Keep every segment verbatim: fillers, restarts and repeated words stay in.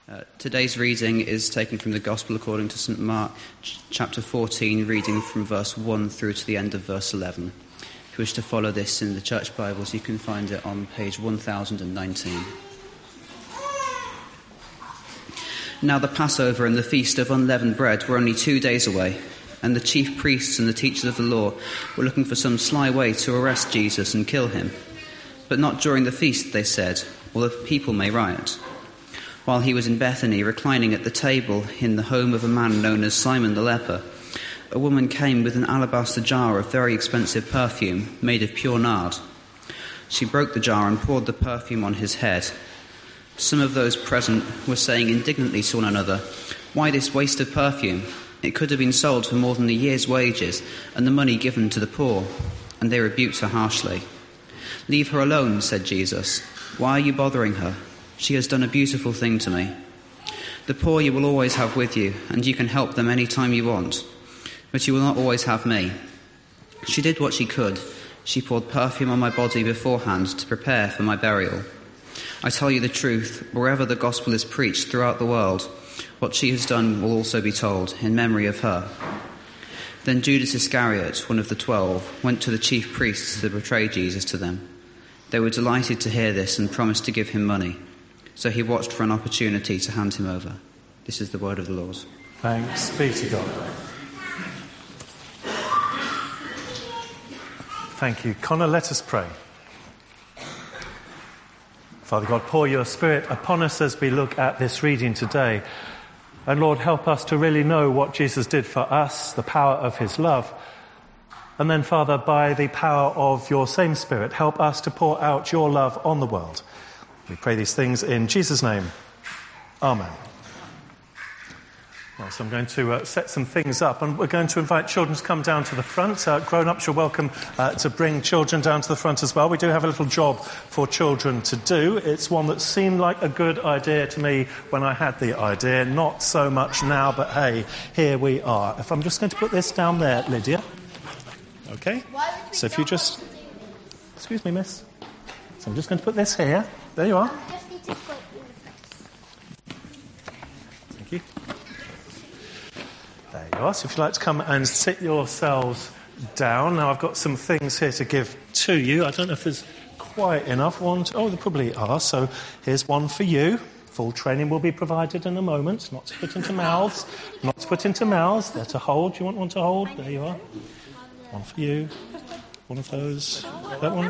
Uh, today's reading is taken from the Gospel according to St Mark, ch- chapter fourteen, reading from verse one through to the end of verse eleven. If you wish to follow this in the Church Bibles, you can find it on page one thousand nineteen. Now the Passover and the Feast of Unleavened Bread were only two days away, and the chief priests and the teachers of the law were looking for some sly way to arrest Jesus and kill him. But not during the feast, they said, or the people may riot. While he was in Bethany, reclining at the table in the home of a man known as Simon the leper, a woman came with an alabaster jar of very expensive perfume made of pure nard. She broke the jar and poured the perfume on his head. Some of those present were saying indignantly to one another, "Why this waste of perfume? It could have been sold for more than a year's wages and the money given to the poor." And they rebuked her harshly. "Leave her alone," said Jesus. "Why are you bothering her? She has done a beautiful thing to me. The poor you will always have with you, and you can help them any time you want. But you will not always have me. She did what she could. She poured perfume on my body beforehand to prepare for my burial. I tell you the truth, wherever the gospel is preached throughout the world, what she has done will also be told, in memory of her." Then Judas Iscariot, one of the twelve, went to the chief priests to betray Jesus to them. They were delighted to hear this and promised to give him money. So he watched for an opportunity to hand him over. This is the word of the Lord. Thanks be to God. Thank you. Connor, let us pray. Father God, pour your Spirit upon us as we look at this reading today. And Lord, help us to really know what Jesus did for us, the power of his love. And then, Father, by the power of your same Spirit, help us to pour out your love on the world. We pray these things in Jesus' name. Amen. Well, so I'm going to uh, set some things up, and we're going to invite children to come down to the front. Uh, grown-ups, you're welcome uh, to bring children down to the front as well. We do have a little job for children to do. It's one that seemed like a good idea to me when I had the idea. Not so much now, but hey, here we are. If I'm just going to put this down there, Lydia. Okay? So if you just... Excuse me, miss. So I'm just going to put this here. There you are. Thank you. There you are. So if you'd like to come and sit yourselves down. Now I've got some things here to give to you. I don't know if there's quite enough. One, two, oh, there probably are. So here's one for you. Full training will be provided in a moment. Not to put into mouths. Not to put into mouths. They're to hold. Do you want one to hold? There you are. One for you. One of those. That one.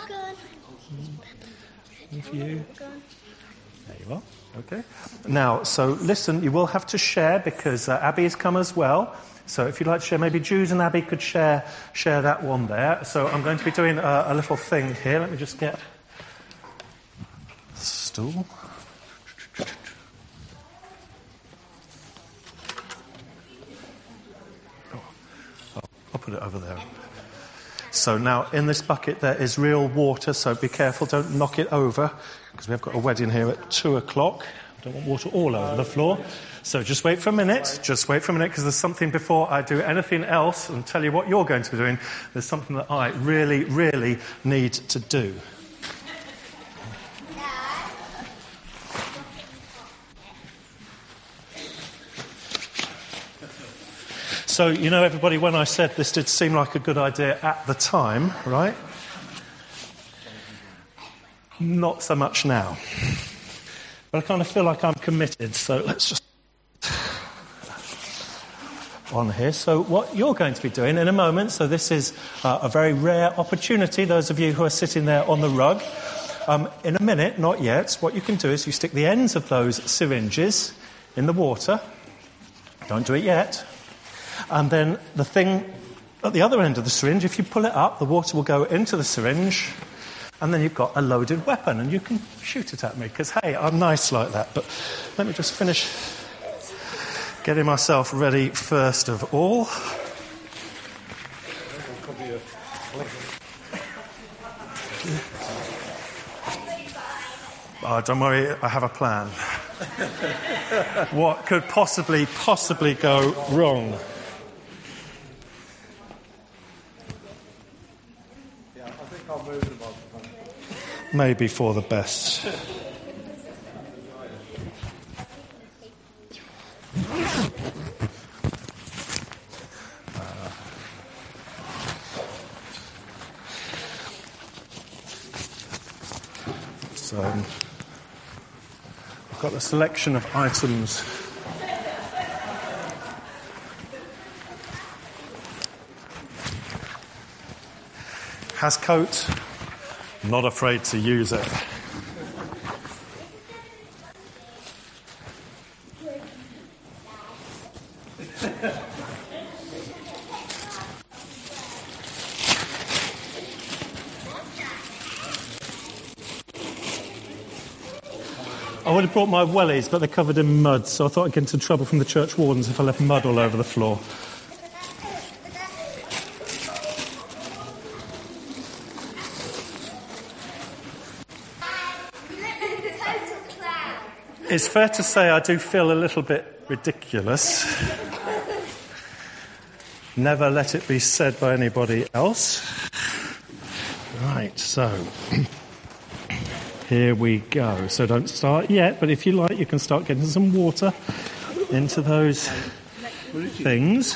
One for you. There you are. Okay. Now, so listen, you will have to share because uh, Abby's come as well. So if you'd like to share, maybe Jude and Abby could share share that one there. So I'm going to be doing a, a little thing here. Let me just get the stool. Oh, I'll put it over there. So now in this bucket there is real water, so be careful, don't knock it over, because we've got a wedding here at two o'clock. I don't want water all over the floor. So just wait for a minute, just wait for a minute, because there's something before I do anything else and tell you what you're going to be doing. There's something that I really, really need to do. So, you know, everybody, when I said this did seem like a good idea at the time, right? Not so much now. But I kind of feel like I'm committed, so let's just... on here. So what you're going to be doing in a moment, so this is uh, a very rare opportunity, those of you who are sitting there on the rug. Um, in a minute, not yet, what you can do is you stick the ends of those syringes in the water. Don't do it yet. And then the thing at the other end of the syringe, if you pull it up, the water will go into the syringe, and then you've got a loaded weapon, and you can shoot it at me, because, hey, I'm nice like that. But let me just finish getting myself ready first of all. Oh, don't worry, I have a plan. What could possibly, possibly go wrong? Yeah, I think I'll move the microphone. Maybe for the best. got a selection of items. Has coat, not afraid to use it. I would have brought my wellies, but they're covered in mud, so I thought I'd get into trouble from the church wardens if I left mud all over the floor. It's fair to say I do feel a little bit ridiculous. Never let it be said by anybody else. Right, so here we go. So don't start yet, but if you like, you can start getting some water into those things.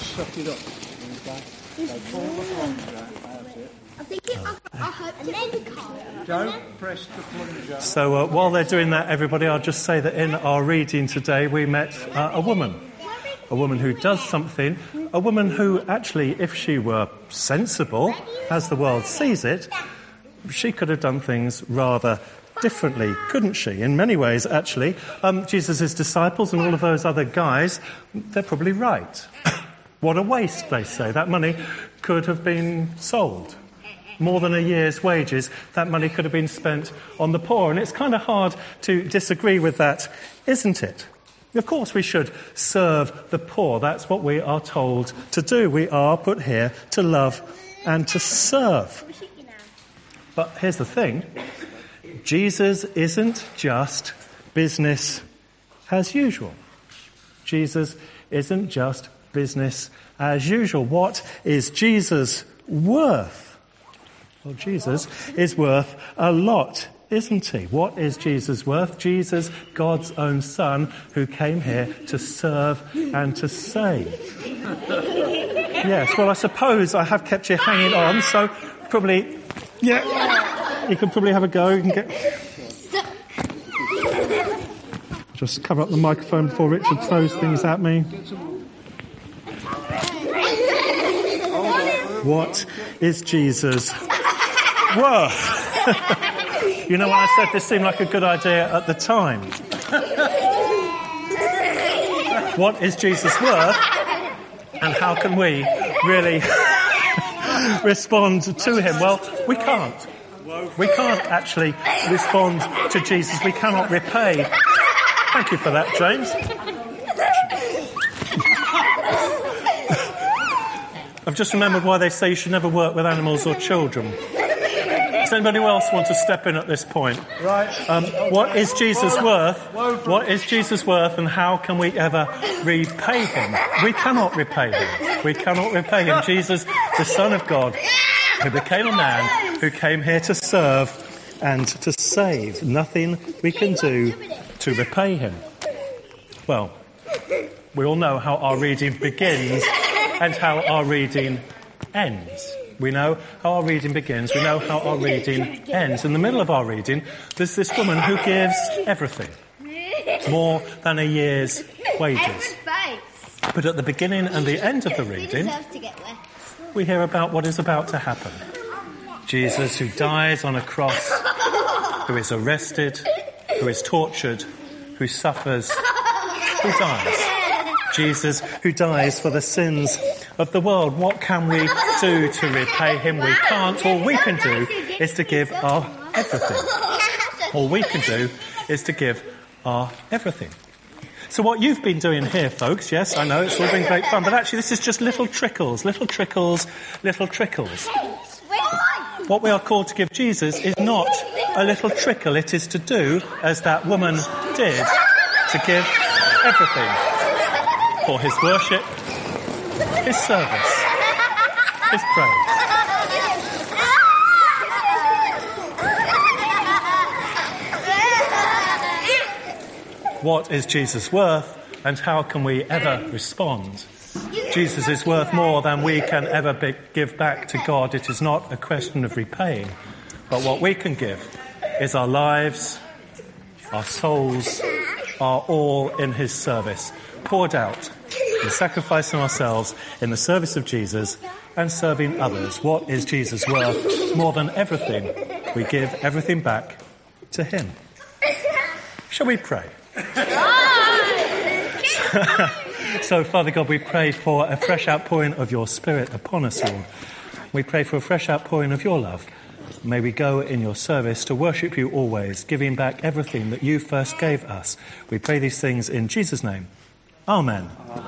Don't press the plunger. So uh, while they're doing that, everybody, I'll just say that in our reading today we met uh, a woman. A woman who does something. A woman who actually, if she were sensible, as the world sees it, she could have done things rather differently, couldn't she? In many ways, actually. Um, Jesus' disciples and all of those other guys, they're probably right. What a waste, they say. That money could have been sold. More than a year's wages, that money could have been spent on the poor. And it's kind of hard to disagree with that, isn't it? Of course we should serve the poor. That's what we are told to do. We are put here to love and to serve. But here's the thing. Jesus isn't just business as usual. Jesus isn't just business as usual. What is Jesus worth? Well, Jesus is worth a lot, isn't he? What is Jesus worth? Jesus, God's own Son, who came here to serve and to save. Yes, well, I suppose I have kept you hanging on, so probably, yeah, you can probably have a go. You can get... Just cover up the microphone before Richard throws things at me. What is Jesus worth? You know, when I said this seemed like a good idea at the time. What is Jesus worth? And how can we really respond to him? Well, we can't. We can't actually respond to Jesus. We cannot repay. Thank you for that, James. I've just remembered why they say you should never work with animals or children. Does anybody else want to step in at this point? Right. Um, what is Jesus worth? What is Jesus worth, and how can we ever repay him? We cannot repay him. We cannot repay him. Jesus, the Son of God, who became a man, who came here to serve and to save. Nothing we can do to repay him. Well, we all know how our reading begins and how our reading ends. We know how our reading begins. We know how our reading ends. In the middle of our reading, there's this woman who gives everything. More than a year's wages. But at the beginning and the end of the reading, we hear about what is about to happen. Jesus, who dies on a cross, who is arrested, who is tortured, who suffers, who dies. Jesus, who dies for the sins of the world. What can we do to repay him? We can't. All we can do is to give our everything. All we can do is to give our everything. So what you've been doing here, folks, yes, I know, it's all been great fun, but actually this is just little trickles, little trickles, little trickles. What we are called to give Jesus is not a little trickle. It is to do as that woman did, to give everything for his worship, his service, his praise. What is Jesus worth, and how can we ever respond? Jesus is worth more than we can ever be- give back to God. It is not a question of repaying, but what we can give is our lives, Our souls are all in his service, poured out in sacrificing ourselves in the service of Jesus and serving others. What is Jesus worth? More than everything, we give everything back to him. Shall we pray? So, Father God, we pray for a fresh outpouring of your Spirit upon us all. We pray for a fresh outpouring of your love. May we go in your service to worship you always, giving back everything that you first gave us. We pray these things in Jesus' name. Amen.